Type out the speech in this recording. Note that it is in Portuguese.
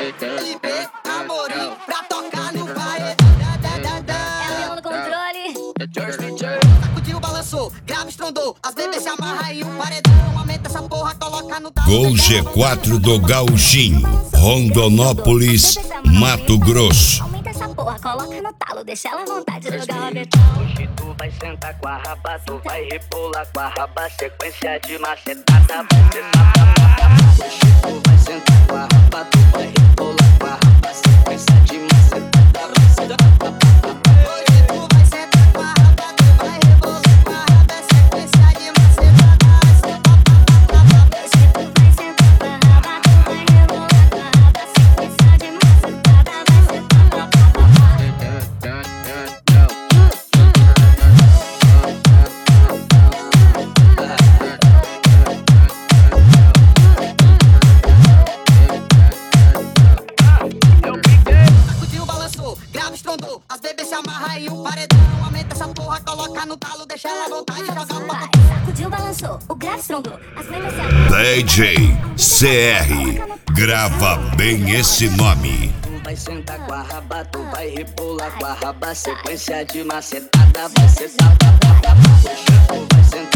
LP, Amorim, pra tocar no paredão. É o no controle. Sacudiu, balançou, grave, estrondou. As bebês se amarra e o paredão. Aumenta essa porra, coloca no talo. Gol G4 do Gauchinho, Rondonópolis, Mato Grosso. Aumenta essa porra, coloca no talo, deixa ela à vontade de jogar o betão. Hoje tu vai sentar com a raba, tu vai rebolar com a raba, sequência de macetada, vai ser safada. Hoje tu vai sentar com a raba, tu vai rebolar com a raba, sequência de macetada, vai ser safada. Hoje tu vai sentar com a raba, tu vai rebolar com a raba, sequência de macetada, vai ser papapá. Hoje tu vai sentar com a raba, tu vai rebolar com a raba, sequência de macetada, vai ser papapá. Sacudiu, balançou, grave, estrondou. As bebês se amarra e o paredão. Aumenta essa porra, coloca no talo, deixa ela à vontade de jogar o papapá. Vai, sacudiu, balançou, o grave estrondou. As bebês se amarram. DJ CR, grava bem esse nome. Tu vai sentar com a raba, tu vai rebolar com a raba, sequência de macetada, vai ser safada. Hoje tu vai sentar